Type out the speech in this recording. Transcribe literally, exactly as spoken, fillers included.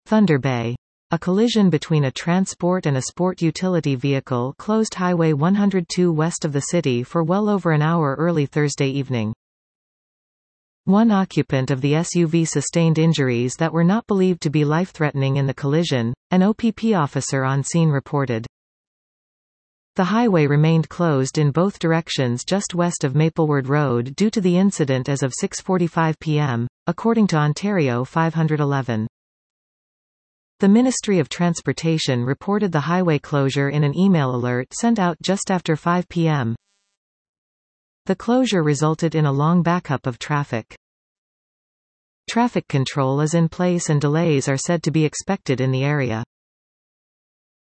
Thunder Bay. A collision between a transport and a sport utility vehicle closed Highway one hundred two west of the city for well over an hour early Thursday evening. One occupant of the S U V sustained injuries that were not believed to be life-threatening in the collision, an O P P officer on scene reported. The highway remained closed in both directions just west of Maplewood Road due to the incident as of six forty-five p m, according to Ontario five eleven. The Ministry of Transportation reported the highway closure in an email alert sent out just after five p m The closure resulted in a long backup of traffic. Traffic control is in place and delays are said to be expected in the area.